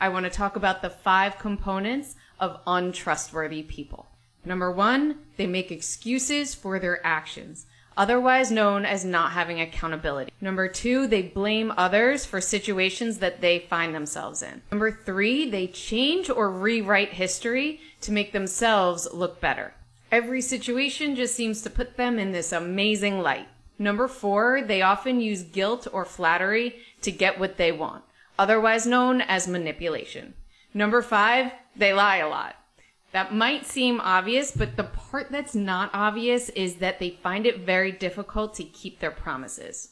I want to talk about the 5 components of untrustworthy people. Number 1, they make excuses for their actions, otherwise known as not having accountability. Number 2, they blame others for situations that they find themselves in. Number 3, they change or rewrite history to make themselves look better. Every situation just seems to put them in this amazing light. Number 4, they often use guilt or flattery to get what they want, otherwise known as manipulation. Number 5, they lie a lot. That might seem obvious, but the part that's not obvious is that they find it very difficult to keep their promises.